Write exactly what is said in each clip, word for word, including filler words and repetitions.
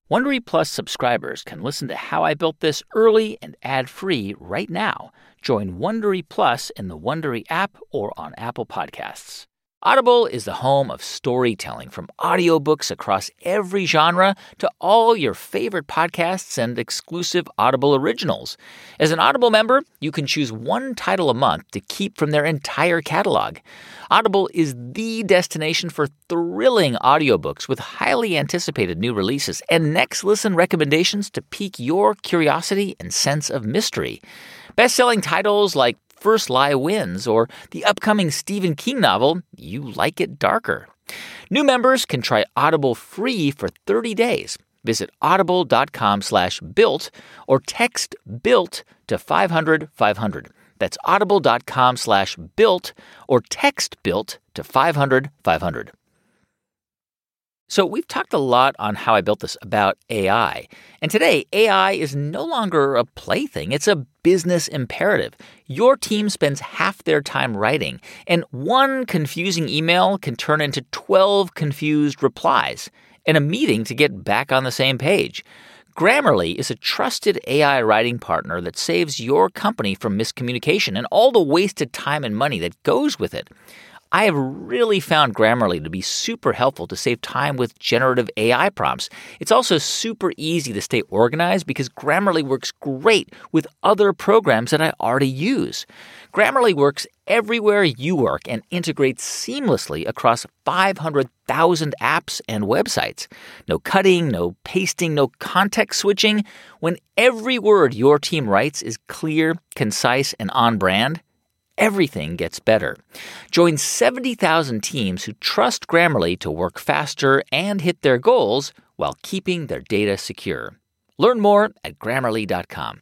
Wondery Plus subscribers can listen to How I Built This early and ad-free right now. Join Wondery Plus in the Wondery app or on Apple Podcasts. Audible is the home of storytelling, from audiobooks across every genre to all your favorite podcasts and exclusive Audible originals. As an Audible member, you can choose one title a month to keep from their entire catalog. Audible is the destination for thrilling audiobooks with highly anticipated new releases and next listen recommendations to pique your curiosity and sense of mystery. Best-selling titles like First Lie Wins or the upcoming Stephen King novel, You Like It Darker. New members can try Audible free for thirty days. Visit audible.com slash built or text BUILT to five hundred five hundred. That's audible.com slash built or text BUILT to five hundred five hundred. So we've talked a lot on How I Built This about A I. And today, A I is no longer a plaything. It's a business imperative. Your team spends half their time writing, and one confusing email can turn into twelve confused replies and a meeting to get back on the same page. Grammarly is a trusted A I writing partner that saves your company from miscommunication and all the wasted time and money that goes with it. I have really found Grammarly to be super helpful to save time with generative A I prompts. It's also super easy to stay organized because Grammarly works great with other programs that I already use. Grammarly works everywhere you work and integrates seamlessly across five hundred thousand apps and websites. No cutting, no pasting, no context switching. When every word your team writes is clear, concise, and on brand, everything gets better. Join seventy thousand teams who trust Grammarly to work faster and hit their goals while keeping their data secure. Learn more at Grammarly dot com.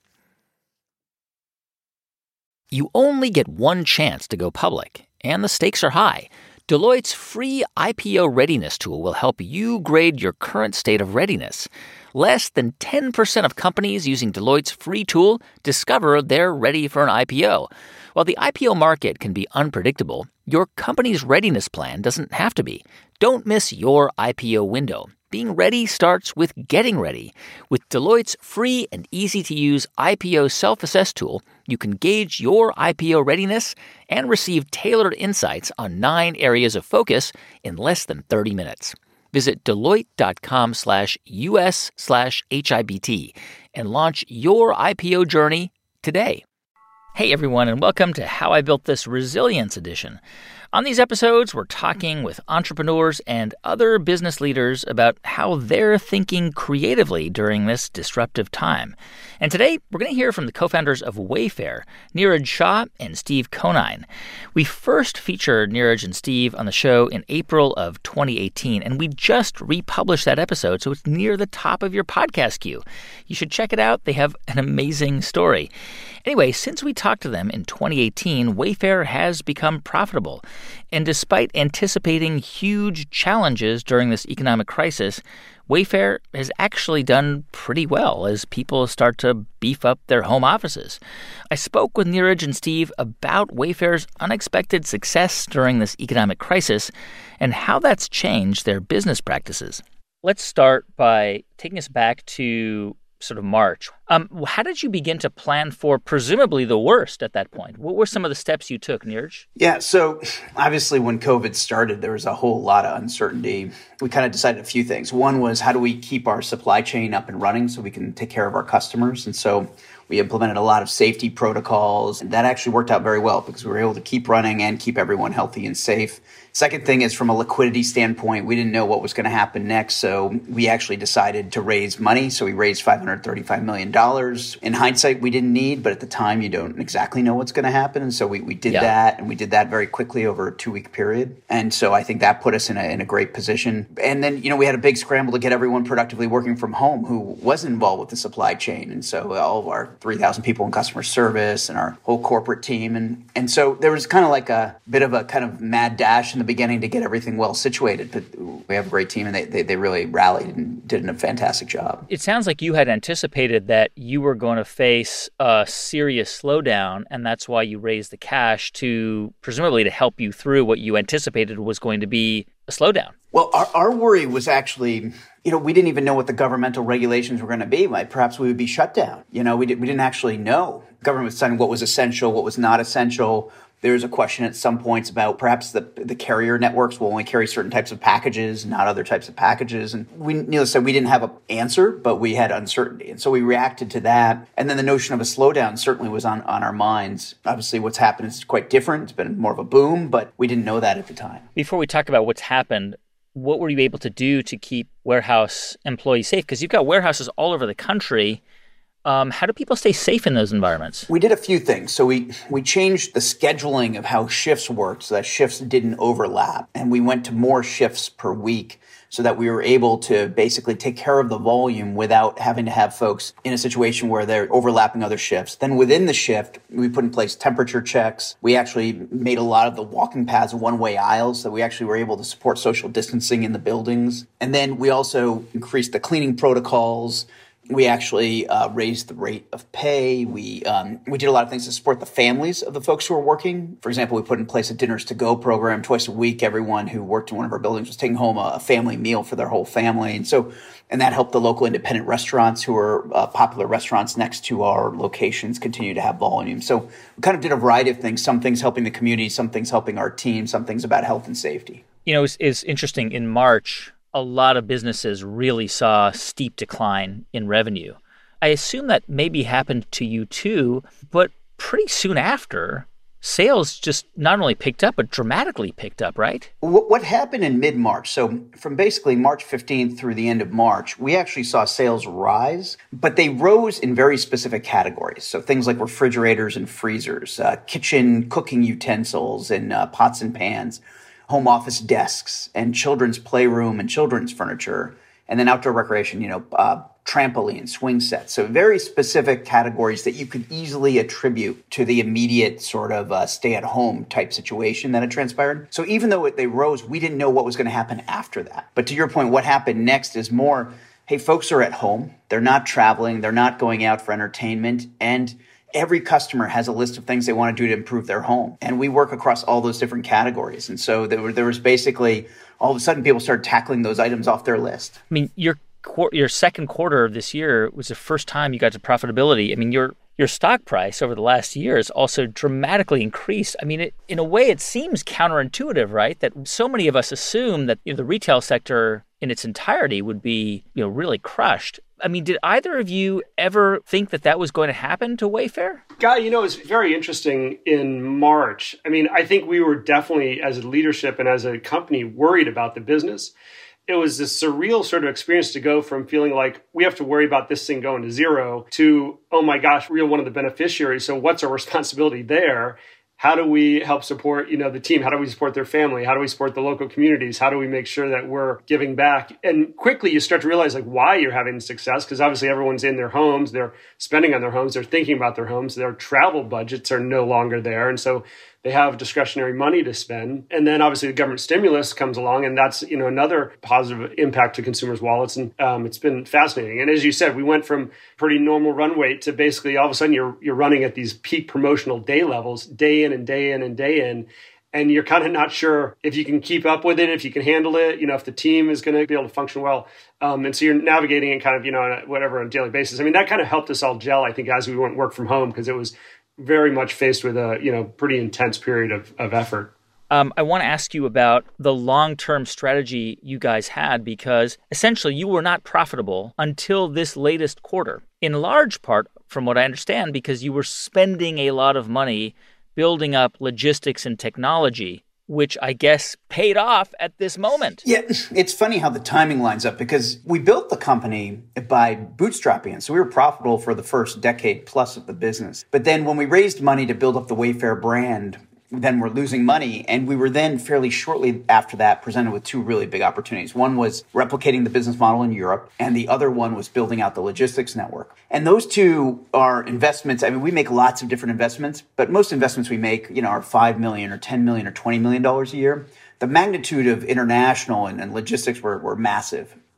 You only get one chance to go public, and the stakes are high. Deloitte's free I P O readiness tool will help you grade your current state of readiness. Less than ten percent of companies using Deloitte's free tool discover they're ready for an I P O. While the I P O market can be unpredictable, your company's readiness plan doesn't have to be. Don't miss your I P O window. Being ready starts with getting ready. With Deloitte's free and easy-to-use I P O self-assess tool, you can gauge your I P O readiness and receive tailored insights on nine areas of focus in less than thirty minutes. Visit Deloitte.com slash US slash HIBT and launch your I P O journey today. Hey everyone, and welcome to How I Built This Resilience Edition. On these episodes, we're talking with entrepreneurs and other business leaders about how they're thinking creatively during this disruptive time. And today, we're going to hear from the co-founders of Wayfair, Neeraj Shah and Steve Conine. We first featured Neeraj and Steve on the show in April of twenty eighteen, and we just republished that episode, so it's near the top of your podcast queue. You should check it out. They have an amazing story. Anyway, since we talked to them in twenty eighteen, Wayfair has become profitable. And despite anticipating huge challenges during this economic crisis, Wayfair has actually done pretty well as people start to beef up their home offices. I spoke with Neeraj and Steve about Wayfair's unexpected success during this economic crisis and how that's changed their business practices. Let's start by taking us back to sort of March. Um, how did you begin to plan for presumably the worst at that point? What were some of the steps you took, Neeraj? Yeah, so obviously when COVID started, there was a whole lot of uncertainty. We kind of decided a few things. One was, how do we keep our supply chain up and running so we can take care of our customers? And so we implemented a lot of safety protocols, and that actually worked out very well because we were able to keep running and keep everyone healthy and safe. Second thing is, from a liquidity standpoint, we didn't know what was going to happen next, so we actually decided to raise money. So we raised five hundred thirty-five million dollars. In hindsight, we didn't need, but at the time, you don't exactly know what's going to happen. And so we, we did yeah. that, and we did that very quickly over a two-week period. And so I think that put us in a, in a great position. And then, you know, we had a big scramble to get everyone productively working from home who wasn't involved with the supply chain. And so all of our three thousand people in customer service and our whole corporate team. And, and so there was kind of like a bit of a kind of mad dash in the beginning to get everything well situated. But we have a great team, and they, they, they really rallied and did a fantastic job. It sounds like you had anticipated that you were going to face a serious slowdown, and that's why you raised the cash to presumably to help you through what you anticipated was going to be a slowdown. Well, our, our worry was actually you know, we didn't even know what the governmental regulations were going to be. Like perhaps we would be shut down. You know, we, did, we didn't actually know. The government was deciding what was essential, what was not essential. There was a question at some points about perhaps the, the carrier networks will only carry certain types of packages, not other types of packages. And we, needless to say, we didn't have an answer, but we had uncertainty. And so we reacted to that. And then the notion of a slowdown certainly was on, on our minds. Obviously, what's happened is quite different. It's been more of a boom, but we didn't know that at the time. Before we talk about what's happened, what were you able to do to keep warehouse employees safe? Because you've got warehouses all over the country. Um, how do people stay safe in those environments? We did a few things. So we, we changed the scheduling of how shifts worked so that shifts didn't overlap. And we went to more shifts per week so that we were able to basically take care of the volume without having to have folks in a situation where they're overlapping other shifts. Then within the shift, we put in place temperature checks. We actually made a lot of the walking paths one-way aisles so we actually were able to support social distancing in the buildings. And then we also increased the cleaning protocols. We actually uh, raised the rate of pay. We um, we did a lot of things to support the families of the folks who are working. For example, we put in place a Dinners to Go program twice a week. Everyone who worked in one of our buildings was taking home a, a family meal for their whole family. And so, and that helped the local independent restaurants who are uh, popular restaurants next to our locations continue to have volume. So we kind of did a variety of things, some things helping the community, some things helping our team, some things about health and safety. You know, it's, it's interesting. In March, a lot of businesses really saw a steep decline in revenue. I assume that maybe happened to you too, but pretty soon after, sales just not only picked up, but dramatically picked up, right? What happened in mid-March, so from basically March fifteenth through the end of March, we actually saw sales rise, but they rose in very specific categories. So things like refrigerators and freezers, uh, kitchen cooking utensils and uh, pots and pans, home office desks, and children's playroom and children's furniture, and then outdoor recreation, you know, uh, trampoline, swing sets. So very specific categories that you could easily attribute to the immediate sort of uh, stay-at-home type situation that had transpired. So even though it, they rose, we didn't know what was going to happen after that. But to your point, what happened next is more, hey, folks are at home. They're not traveling. They're not going out for entertainment. And every customer has a list of things they want to do to improve their home. And we work across all those different categories. And so there, were, there was basically, all of a sudden, people started tackling those items off their list. I mean, your your second quarter of this year was the first time you got to profitability. I mean, your your stock price over the last year has also dramatically increased. I mean, it, in a way, it seems counterintuitive, right? That so many of us assume that, you know, the retail sector in its entirety would be, you know, really crushed. I mean, did either of you ever think that that was going to happen to Wayfair? Guy, you know, it's very interesting in March. I mean, I think we were definitely, as a leadership and as a company, worried about the business. It was this surreal sort of experience to go from feeling like we have to worry about this thing going to zero to, oh my gosh, we're one of the beneficiaries. So what's our responsibility there? How do we help support, you know, the team? How do we support their family? How do we support the local communities? How do we make sure that we're giving back? And quickly you start to realize like why you're having success, because obviously everyone's in their homes, they're spending on their homes, they're thinking about their homes, their travel budgets are no longer there. And so they have discretionary money to spend. And then obviously the government stimulus comes along, and that's, you know, another positive impact to consumers' wallets. And um, it's been fascinating. And as you said, we went from pretty normal run rate to basically all of a sudden you're you're running at these peak promotional day levels, day in and day in and day in. And you're kind of not sure if you can keep up with it, if you can handle it, you know, if the team is going to be able to function well. Um, and so you're navigating it kind of, you know, on a, whatever, on a daily basis. I mean, that kind of helped us all gel, I think, as we went work from home, because it was very much faced with a, you know, pretty intense period of, of effort. Um, I want to ask you about the long-term strategy you guys had, because essentially you were not profitable until this latest quarter, in large part, from what I understand, because you were spending a lot of money building up logistics and technology, which I guess paid off at this moment. Yeah, it's funny how the timing lines up, because we built the company by bootstrapping it. So we were profitable for the first decade plus of the business. But then when we raised money to build up the Wayfair brand, then we're losing money. And we were then fairly shortly after that presented with two really big opportunities. One was replicating the business model in Europe, and the other one was building out the logistics network. And those two are investments. I mean, we make lots of different investments, but most investments we make, you know, are five million dollars or ten million dollars or twenty million dollars a year. The magnitude of international and, and logistics were, were massive.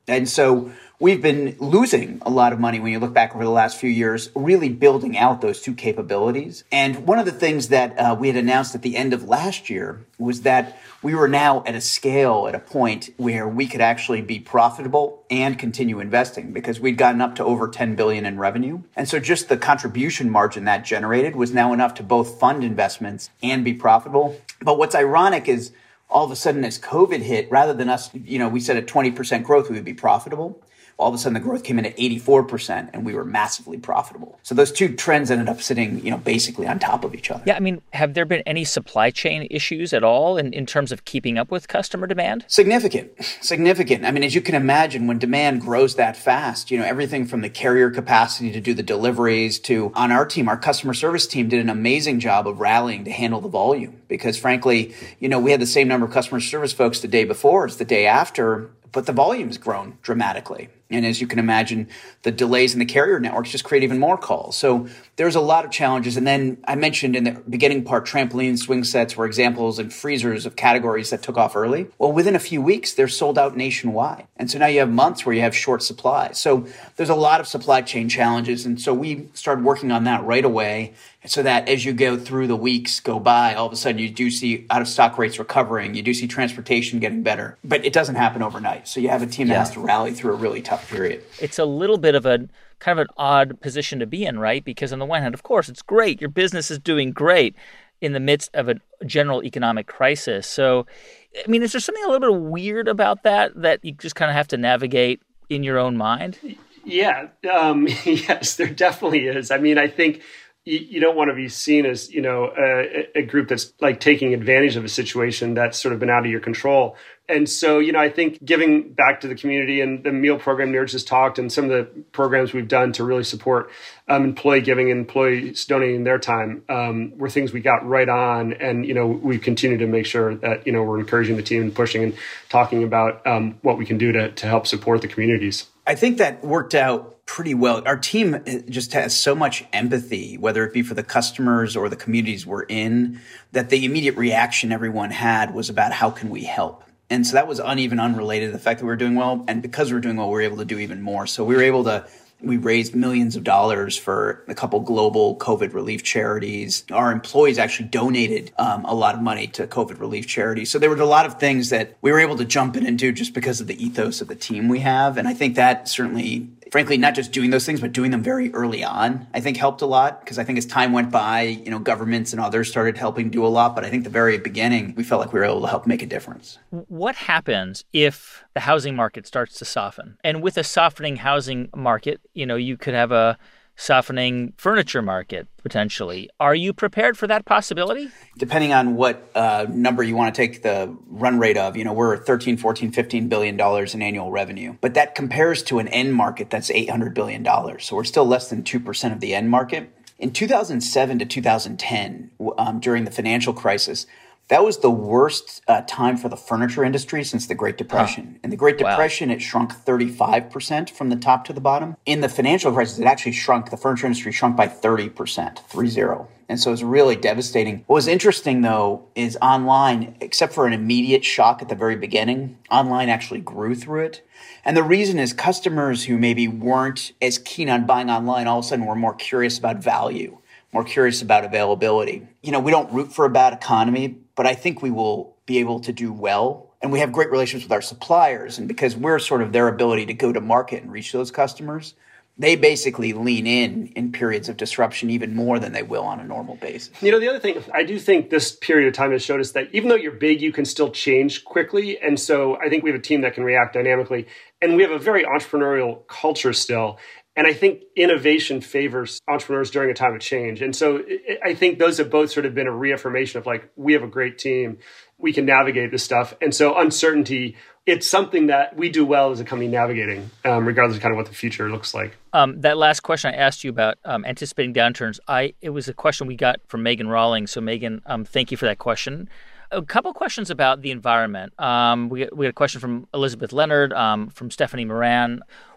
And so we've been losing a lot of money when you look back over the last few years, really building out those two capabilities. And one of the things that uh, we had announced at the end of last year was that we were now at a scale, at a point where we could actually be profitable and continue investing, because we'd gotten up to over ten billion dollars in revenue. And so just the contribution margin that generated was now enough to both fund investments and be profitable. But what's ironic is all of a sudden as COVID hit, rather than us, you know, we said at twenty percent growth, we would be profitable. All of a sudden the growth came in at eighty-four percent and we were massively profitable. So those two trends ended up sitting, you know, basically on top of each other. Yeah, I mean, have there been any supply chain issues at all in, in terms of keeping up with customer demand? Significant, significant. I mean, as you can imagine, when demand grows that fast, you know, everything from the carrier capacity to do the deliveries to on our team, our customer service team did an amazing job of rallying to handle the volume, because frankly, you know, we had the same number of customer service folks the day before as the day after, but the volume's grown dramatically. And as you can imagine, the delays in the carrier networks just create even more calls. So there's a lot of challenges. And then I mentioned in the beginning part, trampoline swing sets were examples and freezers of categories that took off early. Well, within a few weeks, they're sold out nationwide. And so now you have months where you have short supply. So there's a lot of supply chain challenges. And so we started working on that right away, so that as you go through the weeks go by, all of a sudden you do see out of stock rates recovering. You do see transportation getting better, but it doesn't happen overnight. So you have a team that yeah. has to rally through a really tough period. It's a little bit of a kind of an odd position to be in, right? Because on the one hand, of course, it's great. Your business is doing great in the midst of a general economic crisis. So, I mean, is there something a little bit weird about that, that you just kind of have to navigate in your own mind? Yeah. Um, yes, there definitely is. I mean, I think you don't want to be seen as, you know, a, a group that's like taking advantage of a situation that's sort of been out of your control. And so, you know, I think giving back to the community and the meal program Niraj has talked, and some of the programs we've done to really support um, employee giving and employees donating their time um, were things we got right on. And, you know, we continue to make sure that, you know, we're encouraging the team and pushing and talking about um, what we can do to, to help support the communities. I think that worked out pretty well. Our team just has so much empathy, whether it be for the customers or the communities we're in, that the immediate reaction everyone had was about how can we help? And so that was uneven, unrelated to the fact that we were doing well. And because we were doing well, we were able to do even more. So we were able to, we raised millions of dollars for a couple global COVID relief charities. Our employees actually donated um, a lot of money to COVID relief charities. So there were a lot of things that we were able to jump in and do just because of the ethos of the team we have. And I think that certainly, frankly, not just doing those things, but doing them very early on, I think helped a lot. Because I think as time went by, you know, governments and others started helping do a lot. But I think the very beginning, we felt like we were able to help make a difference. What happens if the housing market starts to soften? And with a softening housing market, you know, you could have a softening furniture market potentially. Are you prepared for that possibility? Depending on what uh, number you want to take the run rate of, you know, we're thirteen, fourteen, fifteen billion dollars in annual revenue, but that compares to an end market that's eight hundred billion dollars. So we're still less than two percent of the end market. In two thousand seven to two thousand ten, um, during the financial crisis, that was the worst uh, time for the furniture industry since the Great Depression. Huh. In the Great Depression, wow. It shrunk thirty-five percent from the top to the bottom. In the financial crisis, it actually shrunk, the furniture industry shrunk by thirty percent, three zero. And so it was really devastating. What was interesting, though, is online, except for an immediate shock at the very beginning, online actually grew through it. And the reason is customers who maybe weren't as keen on buying online all of a sudden were more curious about value, more curious about availability. You know, we don't root for a bad economy, but I think we will be able to do well. And we have great relationships with our suppliers. And because we're sort of their ability to go to market and reach those customers, they basically lean in in periods of disruption even more than they will on a normal basis. You know, the other thing, I do think this period of time has showed us that even though you're big, you can still change quickly. And so I think we have a team that can react dynamically. And we have a very entrepreneurial culture still. And I think innovation favors entrepreneurs during a time of change. And so I think those have both sort of been a reaffirmation of like, we have a great team. We can navigate this stuff. And so uncertainty, it's something that we do well as a company navigating, um, regardless of kind of what the future looks like. Um, that last question I asked you about um, anticipating downturns, I it was a question we got from Megan Rawlings. So Megan, um, thank you for that question. A couple questions about the environment. Um, we, we had a question from Elizabeth Leonard, um, from Stephanie Moran.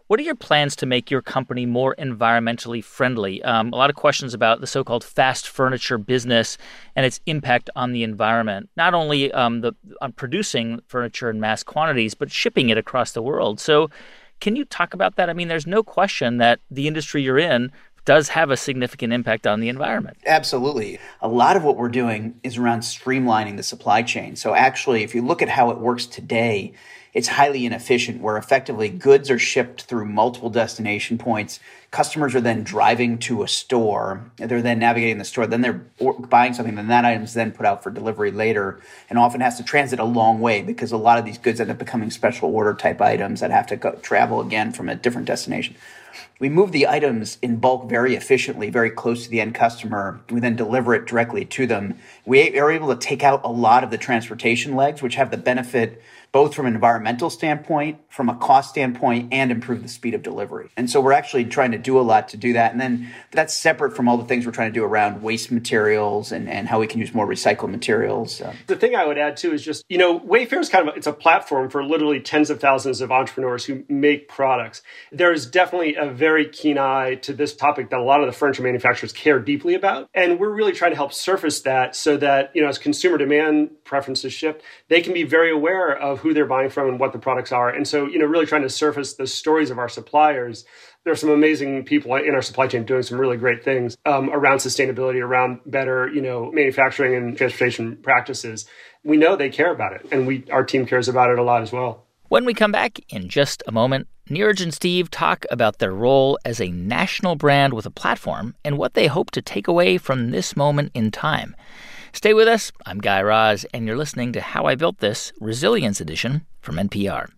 What are your plans to make your company more environmentally friendly? Um, a lot of questions about the so-called fast furniture business and its impact on the environment, not only um, the, on producing furniture in mass quantities, but shipping it across the world. So can you talk about that? I mean, there's no question that the industry you're in does have a significant impact on the environment. Absolutely. A lot of what we're doing is around streamlining the supply chain. So actually, if you look at how it works today, it's highly inefficient, where effectively goods are shipped through multiple destination points. Customers are then driving to a store. They're then navigating the store. Then they're buying something. Then that item is then put out for delivery later, and often has to transit a long way because a lot of these goods end up becoming special order type items that have to go, travel again from a different destination. We move the items in bulk very efficiently, very close to the end customer. We then deliver it directly to them. We are able to take out a lot of the transportation legs, which have the benefit both from an environmental standpoint, from a cost standpoint, and improve the speed of delivery. And so we're actually trying to do a lot to do that. And then that's separate from all the things we're trying to do around waste materials and, and how we can use more recycled materials. The thing I would add too is just, you know, Wayfair is kind of, a, it's a platform for literally tens of thousands of entrepreneurs who make products. There is definitely a very keen eye to this topic that a lot of the furniture manufacturers care deeply about. And we're really trying to help surface that so that, you know, as consumer demand preferences shift, they can be very aware of who they're buying from and what the products are. And so, you know, really trying to surface the stories of our suppliers. There are some amazing people in our supply chain doing some really great things um, around sustainability, around better, you know, manufacturing and transportation practices. We know they care about it, and we our team cares about it a lot as well. When we come back in just a moment, Neeraj and Steve talk about their role as a national brand with a platform and what they hope to take away from this moment in time. Stay with us. I'm Guy Raz, and you're listening to How I Built This, Resilience Edition from N P R.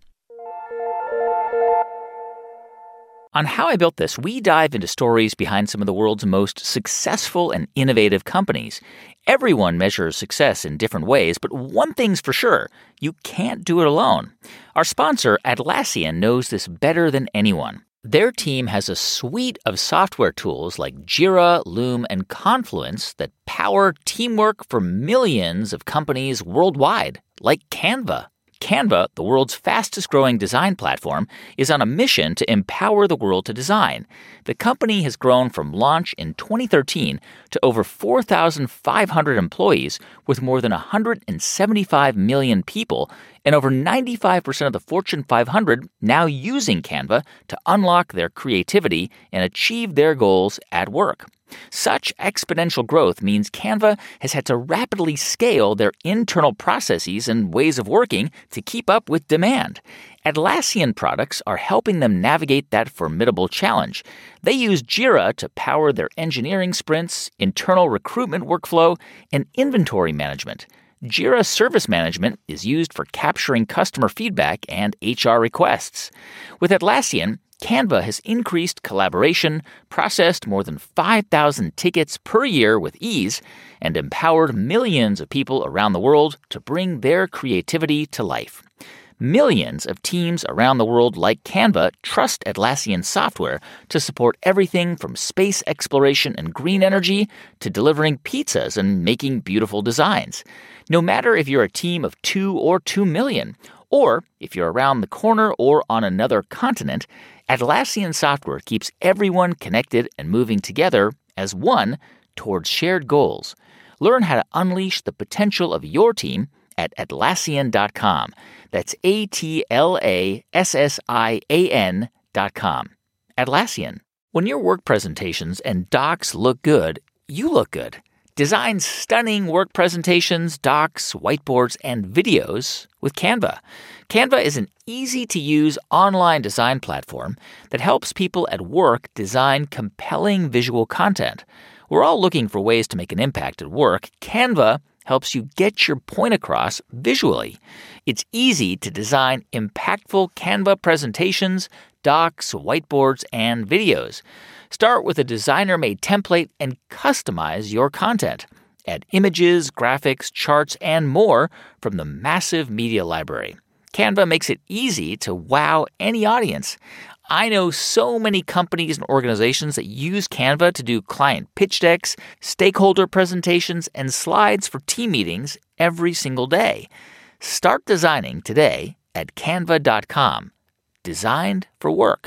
On How I Built This, we dive into stories behind some of the world's most successful and innovative companies. Everyone measures success in different ways, but one thing's for sure, you can't do it alone. Our sponsor, Atlassian, knows this better than anyone. Their team has a suite of software tools like Jira, Loom, and Confluence that power teamwork for millions of companies worldwide, like Canva. Canva, the world's fastest-growing design platform, is on a mission to empower the world to design. The company has grown from launch in twenty thirteen to over four thousand five hundred employees with more than one hundred seventy-five million people and over ninety-five percent of the Fortune five hundred now using Canva to unlock their creativity and achieve their goals at work. Such exponential growth means Canva has had to rapidly scale their internal processes and ways of working to keep up with demand. Atlassian products are helping them navigate that formidable challenge. They use Jira to power their engineering sprints, internal recruitment workflow, and inventory management. Jira Service Management is used for capturing customer feedback and H R requests. With Atlassian, Canva has increased collaboration, processed more than five thousand tickets per year with ease, and empowered millions of people around the world to bring their creativity to life. Millions of teams around the world like Canva trust Atlassian software to support everything from space exploration and green energy to delivering pizzas and making beautiful designs. No matter if you're a team of two or two million, or if you're around the corner or on another continent, Atlassian software keeps everyone connected and moving together as one towards shared goals. Learn how to unleash the potential of your team at Atlassian dot com. That's A T L A S S I A N dot com. Atlassian. When your work presentations and docs look good, you look good. Design stunning work presentations, docs, whiteboards, and videos with Canva. Canva is an easy-to-use online design platform that helps people at work design compelling visual content. We're all looking for ways to make an impact at work. Canva helps you get your point across visually. It's easy to design impactful Canva presentations, docs, whiteboards, and videos. Start with a designer-made template and customize your content. Add images, graphics, charts, and more from the massive media library. Canva makes it easy to wow any audience. I know so many companies and organizations that use Canva to do client pitch decks, stakeholder presentations, and slides for team meetings every single day. Start designing today at canva dot com. Designed for work.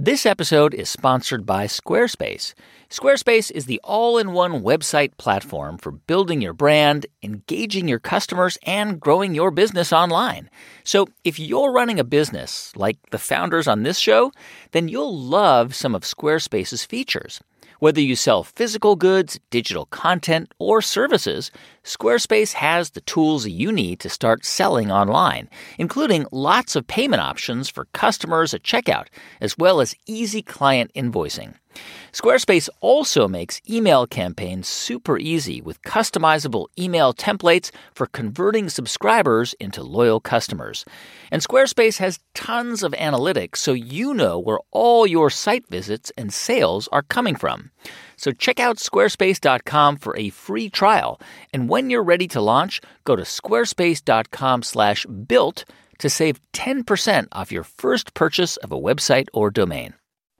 This episode is sponsored by Squarespace. Squarespace is the all-in-one website platform for building your brand, engaging your customers, and growing your business online. So if you're running a business like the founders on this show, then you'll love some of Squarespace's features. Whether you sell physical goods, digital content, or services, Squarespace has the tools you need to start selling online, including lots of payment options for customers at checkout, as well as easy client invoicing. Squarespace also makes email campaigns super easy with customizable email templates for converting subscribers into loyal customers. And Squarespace has tons of analytics so you know where all your site visits and sales are coming from. So check out squarespace dot com for a free trial. And when you're ready to launch, go to squarespace dot com slash built to save ten percent off your first purchase of a website or domain.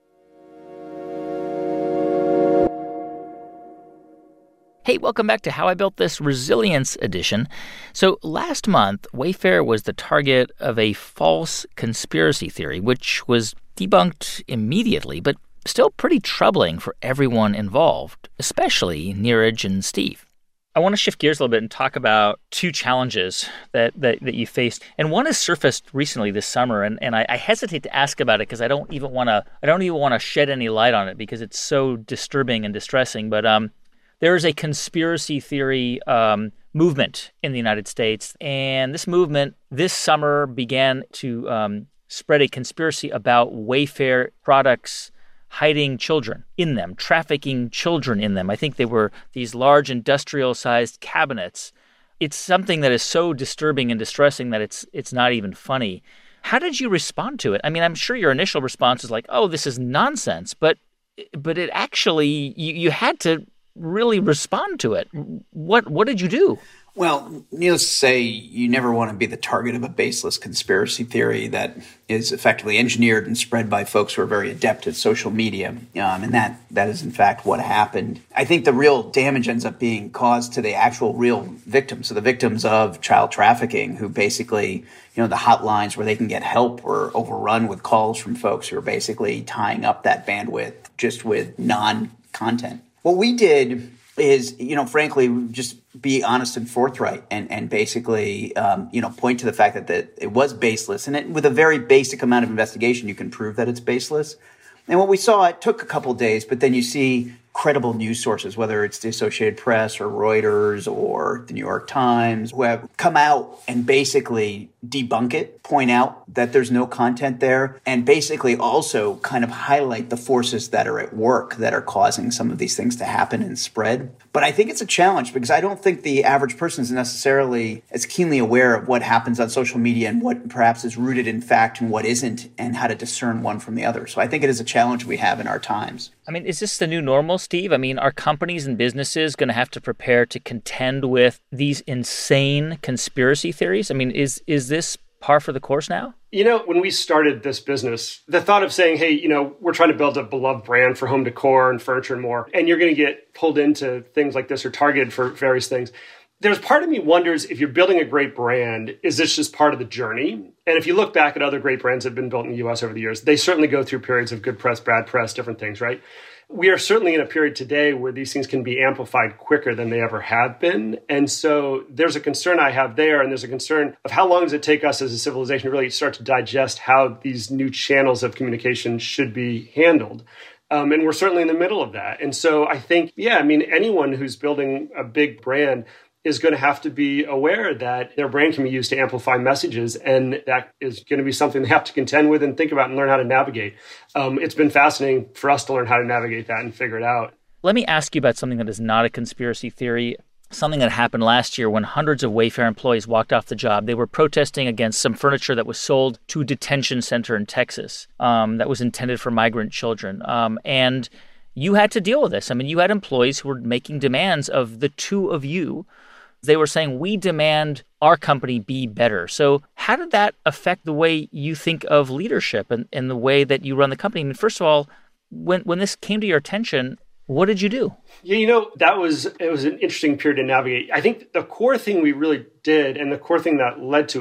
Hey, welcome back to How I Built This Resilience Edition. So last month, Wayfair was the target of a false conspiracy theory, which was debunked immediately, but still pretty troubling for everyone involved, especially Neeraj and Steve. I want to shift gears a little bit and talk about two challenges that, that, that you faced. And one has surfaced recently this summer, and, and I, I hesitate to ask about it because I don't even want to I don't even want to shed any light on it because it's so disturbing and distressing. But um there is a conspiracy theory um, movement in the United States, and this movement this summer began to um, spread a conspiracy about Wayfair products hiding children in them, trafficking children in them. I think they were these large industrial-sized cabinets. It's something that is so disturbing and distressing that it's it's not even funny. How did you respond to it? I mean, I'm sure your initial response is like, "Oh, this is nonsense," but but it actually you, you had to really respond to it. What what did you do? Well, needless to say, you never want to be the target of a baseless conspiracy theory that is effectively engineered and spread by folks who are very adept at social media. Um, and that that is, in fact, what happened. I think the real damage ends up being caused to the actual real victims. So the victims of child trafficking who basically, you know, the hotlines where they can get help were overrun with calls from folks who are basically tying up that bandwidth just with non-content. What we did is, you know, frankly, just be honest and forthright and, and basically, um, you know, point to the fact that, that it was baseless. And it, with a very basic amount of investigation, you can prove that it's baseless. And what we saw, it took a couple days, but then you see credible news sources, whether it's the Associated Press or Reuters or the New York Times, who have come out and basically debunk it, point out that there's no content there, and basically also kind of highlight the forces that are at work that are causing some of these things to happen and spread. But I think it's a challenge because I don't think the average person is necessarily as keenly aware of what happens on social media and what perhaps is rooted in fact and what isn't, and how to discern one from the other. So I think it is a challenge we have in our times. I mean, is this the new normal, Steve? I mean, are companies and businesses going to have to prepare to contend with these insane conspiracy theories? I mean, is is this par for the course now? You know, when we started this business, the thought of saying, hey, you know, we're trying to build a beloved brand for home decor and furniture and more, and you're going to get pulled into things like this or targeted for various things. There's part of me wonders if you're building a great brand, is this just part of the journey? And if you look back at other great brands that have been built in the U S over the years, they certainly go through periods of good press, bad press, different things, right? We are certainly in a period today where these things can be amplified quicker than they ever have been. And so there's a concern I have there, and there's a concern of how long does it take us as a civilization to really start to digest how these new channels of communication should be handled. Um, and we're certainly in the middle of that. And so I think, yeah, I mean, anyone who's building a big brand is going to have to be aware that their brand can be used to amplify messages. And that is going to be something they have to contend with and think about and learn how to navigate. Um, it's been fascinating for us to learn how to navigate that and figure it out. Let me ask you about something that is not a conspiracy theory, something that happened last year when hundreds of Wayfair employees walked off the job. They were protesting against some furniture that was sold to a detention center in Texas um, that was intended for migrant children. Um, and you had to deal with this. I mean, you had employees who were making demands of the two of you. They were saying, we demand our company be better. So how did that affect the way you think of leadership and, and the way that you run the company? I mean, first of all, when when this came to your attention, what did you do? Yeah, you know, that was, it was an interesting period to navigate. I think the core thing we really did, and the core thing that led to, is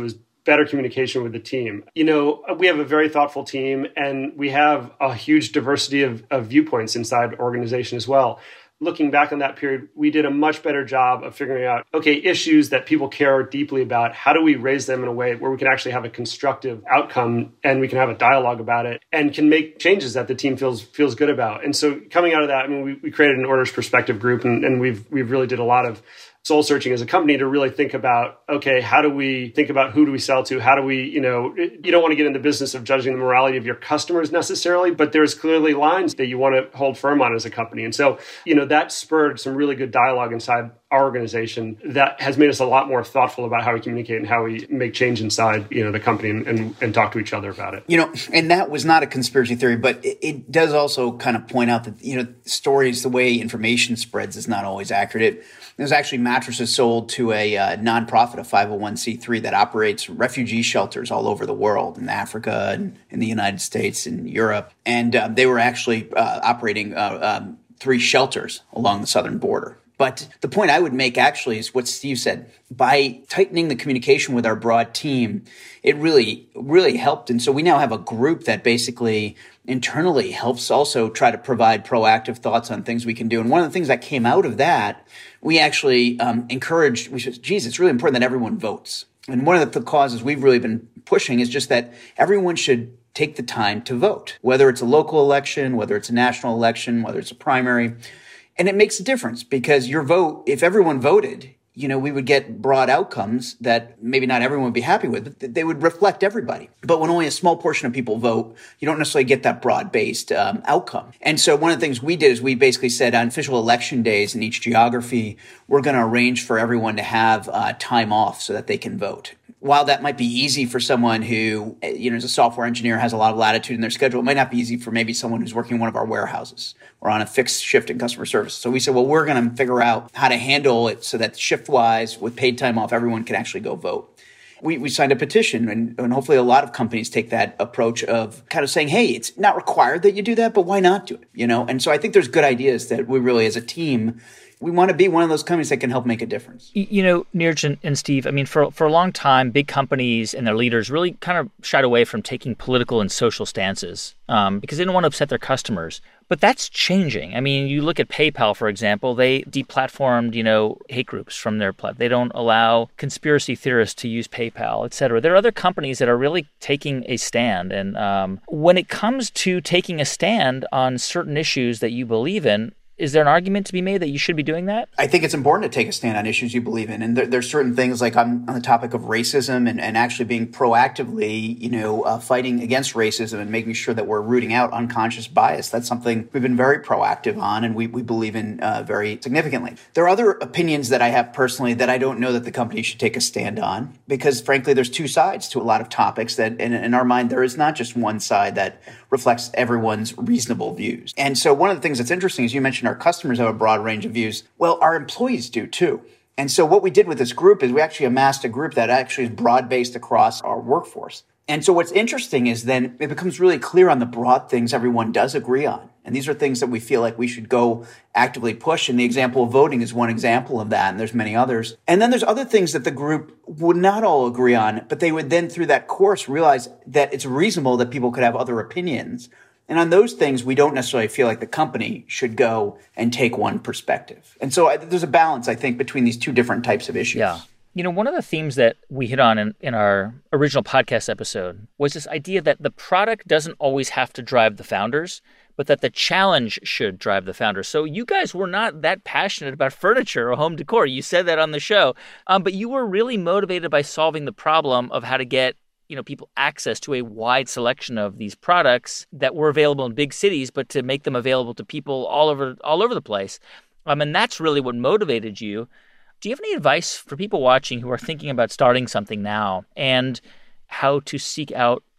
better communication with the team. You know, we have a very thoughtful team, and we have a huge diversity of, of viewpoints inside the organization as well. Looking back on that period, we did a much better job of figuring out, okay, issues that people care deeply about, how do we raise them in a way where we can actually have a constructive outcome and we can have a dialogue about it and can make changes that the team feels feels good about. And so coming out of that, I mean, we, we created an orders perspective group, and, and we've we've really did a lot of soul searching as a company to really think about, okay, how do we think about who do we sell to? How do we, you know, you don't want to get in the business of judging the morality of your customers necessarily, but there's clearly lines that you want to hold firm on as a company. And so, you know, that spurred some really good dialogue inside our organization that has made us a lot more thoughtful about how we communicate and how we make change inside, you know, the company and, and, and talk to each other about it. You know, and that was not a conspiracy theory, but it, it does also kind of point out that, you know, stories, the way information spreads is not always accurate. It, there's actually mattresses sold to a uh, nonprofit, a five oh one c three that operates refugee shelters all over the world, in Africa and in the United States and Europe. And um, they were actually uh, operating uh, um, three shelters along the southern border. But the point I would make actually is what Steve said. By tightening the communication with our broad team, it really, really helped. And so we now have a group that basically internally helps also try to provide proactive thoughts on things we can do. And one of the things that came out of that, we actually um, encouraged, we said, geez, it's really important that everyone votes. And one of the causes we've really been pushing is just that everyone should take the time to vote, whether it's a local election, whether it's a national election, whether it's a primary. And it makes a difference because your vote, if everyone voted, you know, we would get broad outcomes that maybe not everyone would be happy with, but they would reflect everybody. But when only a small portion of people vote, you don't necessarily get that broad-based um, outcome. And so one of the things we did is we basically said on official election days in each geography, we're going to arrange for everyone to have uh, time off so that they can vote. While that might be easy for someone who, you know, is a software engineer, has a lot of latitude in their schedule, it might not be easy for maybe someone who's working in one of our warehouses or on a fixed shift in customer service. So we said, well, we're going to figure out how to handle it so that shift-wise, with paid time off, everyone can actually go vote. We, we signed a petition, and, and hopefully a lot of companies take that approach of kind of saying, hey, it's not required that you do that, but why not do it? You know, and so I think there's good ideas that we really, as a team, we want to be one of those companies that can help make a difference. You know, Neeraj and, and Steve, I mean, for for a long time, big companies and their leaders really kind of shied away from taking political and social stances um, because they didn't want to upset their customers. But that's changing. I mean, you look at PayPal, for example, they deplatformed, you know, hate groups from their platform. They don't allow conspiracy theorists to use PayPal, et cetera. There are other companies that are really taking a stand. And um, when it comes to taking a stand on certain issues that you believe in, is there an argument to be made that you should be doing that? I think it's important to take a stand on issues you believe in. And there, there's certain things like on, on the topic of racism and, and actually being proactively, you know, uh, fighting against racism and making sure that we're rooting out unconscious bias. That's something we've been very proactive on and we, we believe in uh, very significantly. There are other opinions that I have personally that I don't know that the company should take a stand on because, frankly, there's two sides to a lot of topics that in, in our mind, there is not just one side that reflects everyone's reasonable views. And so one of the things that's interesting is you mentioned our customers have a broad range of views. Well, our employees do too. And so what we did with this group is we actually amassed a group that actually is broad-based across our workforce. And so what's interesting is then it becomes really clear on the broad things everyone does agree on. And these are things that we feel like we should go actively push. And the example of voting is one example of that. And there's many others. And then there's other things that the group would not all agree on, but they would then through that course realize that it's reasonable that people could have other opinions. And on those things, we don't necessarily feel like the company should go and take one perspective. And so there's a balance, I think, between these two different types of issues. Yeah. You know, one of the themes that we hit on in, in our original podcast episode was this idea that the product doesn't always have to drive the founders, but that the challenge should drive the founders. So you guys were not that passionate about furniture or home decor. You said that on the show, um, but you were really motivated by solving the problem of how to get you know, people access to a wide selection of these products that were available in big cities, but to make them available to people all over all over the place. Um, and that's really what motivated you. Do you have any advice for people watching who are thinking about starting something now and how to seek out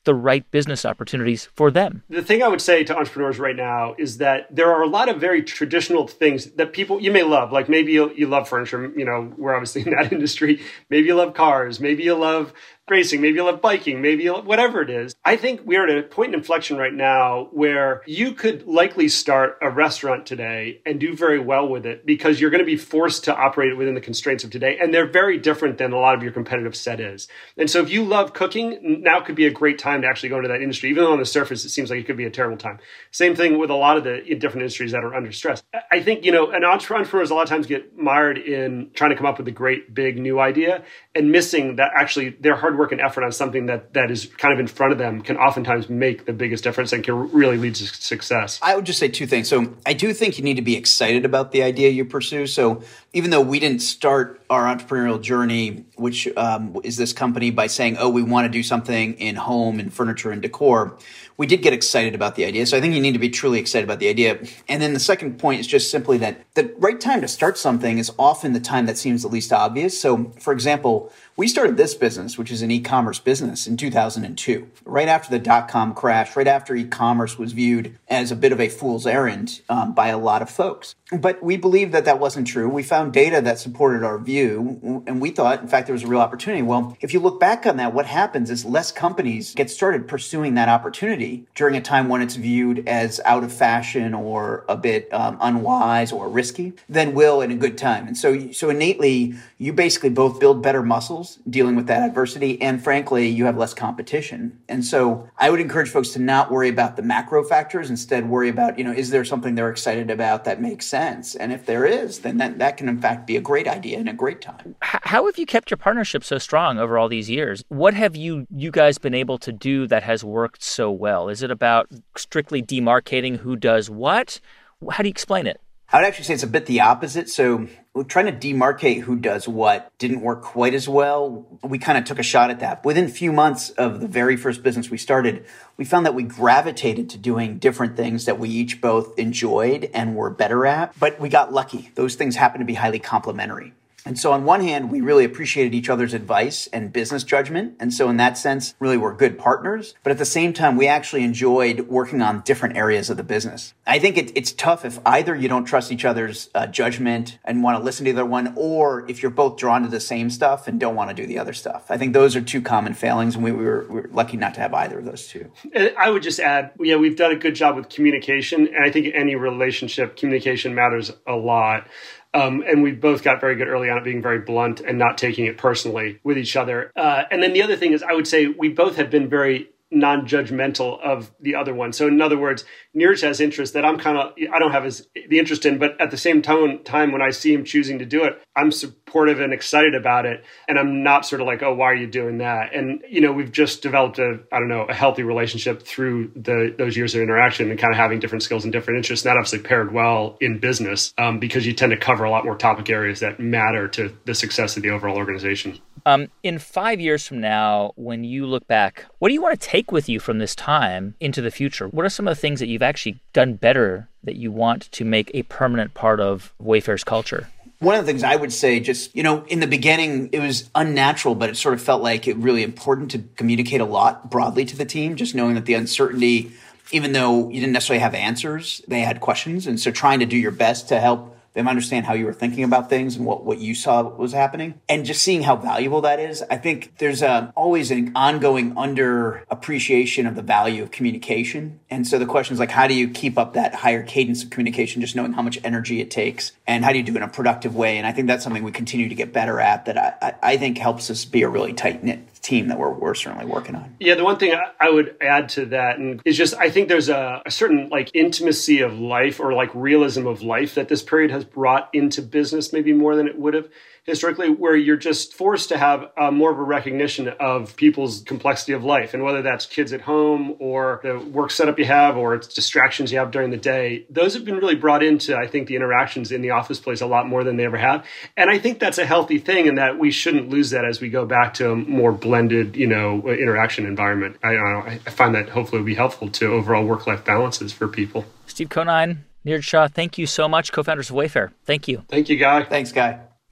the right business opportunities for them? The thing I would say to entrepreneurs right now is that there are a lot of very traditional things that people, you may love, like maybe you, you love furniture, you know, we're obviously in that industry. Maybe you love cars, maybe you love racing, maybe you love biking, maybe you love whatever it is. I think we are at a point in inflection right now where you could likely start a restaurant today and do very well with it because you're going to be forced to operate it within the constraints of today. And they're very different than a lot of your competitive set is. And so if you love cooking, now could be a great time to actually go into that industry, even though on the surface it seems like it could be a terrible time. Same thing with a lot of the different industries that are under stress. I think, you know, an entrepreneurs a lot of times get mired in trying to come up with a great, big, new idea and missing that actually their hard work and effort on something that, that is kind of in front of them can oftentimes make the biggest difference and can really lead to success. I would just say two things. So I do think you need to be excited about the idea you pursue. So even though we didn't start our entrepreneurial journey, which um, is this company, by saying, oh, we want to do something in home and furniture and decor, we did get excited about the idea. So I think you need to be truly excited about the idea. And then the second point is just simply that the right time to start something is often the time that seems the least obvious. So for example, we started this business, which is an e-commerce business, in two thousand two, right after the dot-com crash, right after e-commerce was viewed as a bit of a fool's errand um, by a lot of folks. But we believed that that wasn't true. We found data that supported our view, and we thought, in fact, there was a real opportunity. Well, if you look back on that, what happens is less companies get started pursuing that opportunity during a time when it's viewed as out of fashion or a bit um, unwise or risky than will in a good time. And so, so innately, you basically both build better muscles dealing with that adversity, and frankly, you have less competition. And so I would encourage folks to not worry about the macro factors, instead worry about, you know, is there something they're excited about that makes sense? And if there is, then that, that can in fact be a great idea and a great time. How have you kept your partnership so strong over all these years? What have you you guys been able to do that has worked so well? Is it about strictly demarcating who does what? How do you explain it? I would actually say it's a bit the opposite. So we're trying to demarcate who does what didn't work quite as well. We kind of took a shot at that. Within a few months of the very first business we started, we found that we gravitated to doing different things that we each both enjoyed and were better at. But we got lucky. Those things happened to be highly complementary. And so on one hand, we really appreciated each other's advice and business judgment. And so in that sense, really we're good partners. But at the same time, we actually enjoyed working on different areas of the business. I think it, it's tough if either you don't trust each other's uh, judgment and want to listen to the other one, or if you're both drawn to the same stuff and don't want to do the other stuff. I think those are two common failings, and we, we, were, we were lucky not to have either of those two. And I would just add, yeah, we've done a good job with communication. And I think in any relationship, communication matters a lot. Um, and we both got very good early on at being very blunt and not taking it personally with each other. Uh, and then the other thing is, I would say we both had been very non-judgmental of the other one. So in other words, Neeraj has interest that I'm kind of, I don't have as the interest in, but at the same tone, time when I see him choosing to do it, I'm supportive and excited about it. And I'm not sort of like, oh, why are you doing that? And, you know, we've just developed a, I don't know, a healthy relationship through the those years of interaction and kind of having different skills and different interests. And that obviously paired well in business um, because you tend to cover a lot more topic areas that matter to the success of the overall organization. Um, in five years from now, when you look back, what do you want to take with you from this time into the future? What are some of the things that you've actually done better that you want to make a permanent part of Wayfair's culture? One of the things I would say, just, you know, in the beginning, it was unnatural, but it sort of felt like it really important to communicate a lot broadly to the team, just knowing that the uncertainty, even though you didn't necessarily have answers, they had questions. And so trying to do your best to help them understand how you were thinking about things and what, what you saw was happening. And just seeing how valuable that is. I think there's a, always an ongoing under appreciation of the value of communication. And so the question is like, how do you keep up that higher cadence of communication, just knowing how much energy it takes, and how do you do it in a productive way? And I think that's something we continue to get better at that I, I, I think helps us be a really tight-knit team that we're, we're certainly working on. Yeah, the one thing I would add to that and is just, I think there's a, a certain like intimacy of life or like realism of life that this period has brought into business, maybe more than it would have historically, where you're just forced to have uh, more of a recognition of people's complexity of life. And whether that's kids at home or the work setup you have or it's distractions you have during the day, those have been really brought into, I think, the interactions in the office place a lot more than they ever have. And I think that's a healthy thing and that we shouldn't lose that as we go back to a more blended, you know, interaction environment. I, I, I find that hopefully will be helpful to overall work-life balances for people. Steve Conine, Neeraj Shah, thank you so much, co-founders of Wayfair. Thank you. Thank you, Guy. Thanks, Guy.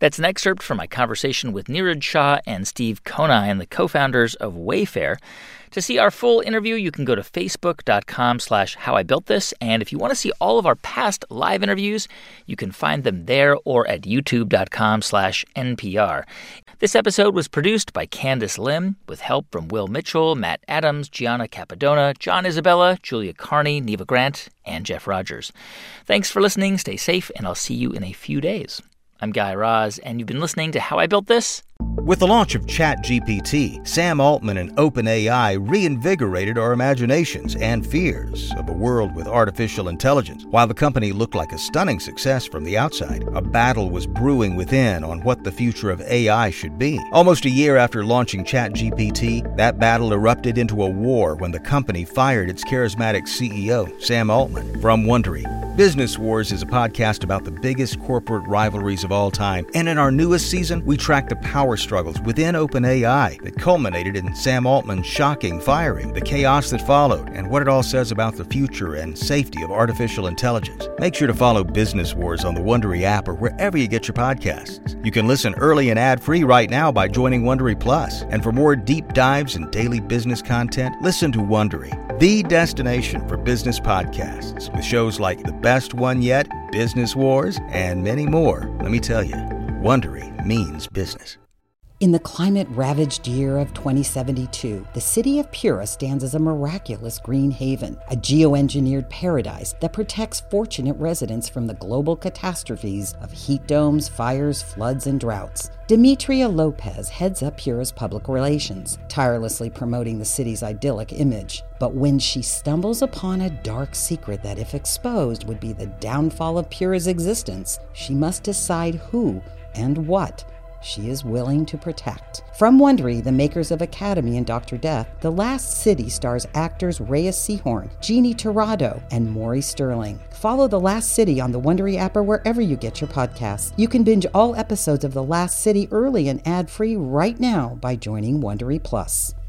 That's an excerpt from my conversation with Neeraj Shah and Steve Conine, the co-founders of Wayfair. To see our full interview, you can go to facebook.com slash how I built this. And if you want to see all of our past live interviews, you can find them there or at youtube.com slash NPR. This episode was produced by Candace Lim with help from Will Mitchell, Matt Adams, Gianna Capadona, John Isabella, Julia Carney, Neva Grant, and Jeff Rogers. Thanks for listening. Stay safe, and I'll see you in a few days. I'm Guy Raz, and you've been listening to How I Built This. With the launch of ChatGPT, Sam Altman and OpenAI reinvigorated our imaginations and fears of a world with artificial intelligence. While the company looked like a stunning success from the outside, a battle was brewing within on what the future of A I should be. Almost a year after launching ChatGPT, that battle erupted into a war when the company fired its charismatic C E O, Sam Altman. From Wondery, Business Wars is a podcast about the biggest corporate rivalries of all time, and in our newest season, we track the power struggles within OpenAI that culminated in Sam Altman's shocking firing, the chaos that followed, and what it all says about the future and safety of artificial intelligence. Make sure to follow Business Wars on the Wondery app or wherever you get your podcasts. You can listen early and ad-free right now by joining Wondery Plus. And for more deep dives and daily business content, listen to Wondery, the destination for business podcasts, with shows like The Best One Yet, Business Wars, and many more. Let me tell you, Wondery means business. In the climate-ravaged year of twenty seventy-two, the city of Pura stands as a miraculous green haven, a geoengineered paradise that protects fortunate residents from the global catastrophes of heat domes, fires, floods, and droughts. Demetria Lopez heads up Pura's public relations, tirelessly promoting the city's idyllic image. But when she stumbles upon a dark secret that, if exposed, would be the downfall of Pura's existence, she must decide who and what she is willing to protect. From Wondery, the makers of Academy and Doctor Death, The Last City stars actors Reyes Sehorn, Jeannie Torrado, and Maury Sterling. Follow The Last City on the Wondery app or wherever you get your podcasts. You can binge all episodes of The Last City early and ad-free right now by joining Wondery Plus.